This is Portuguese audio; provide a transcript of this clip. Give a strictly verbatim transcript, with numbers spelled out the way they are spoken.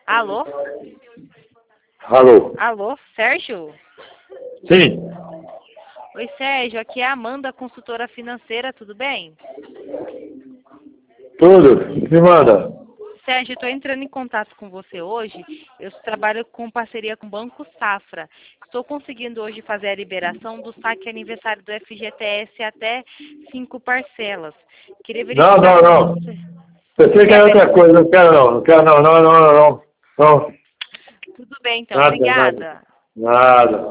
Alô? Alô? Alô, Sérgio? Sim, Oi, Sérgio, aqui é a Amanda, consultora financeira, tudo bem? tudo. Me manda. Sérgio, estou entrando em contato com você hoje. Eu trabalho com parceria com o Banco Safra. Estou conseguindo hoje fazer a liberação do saque aniversário do F G T S até cinco parcelas. Queria Não, verificar não, com não. você. Pensei que Quer era ver? outra coisa. Não quero não. Não quero não. Não, não, não, não. Não. Tudo bem, então. Nada, nada. Obrigada. Nada.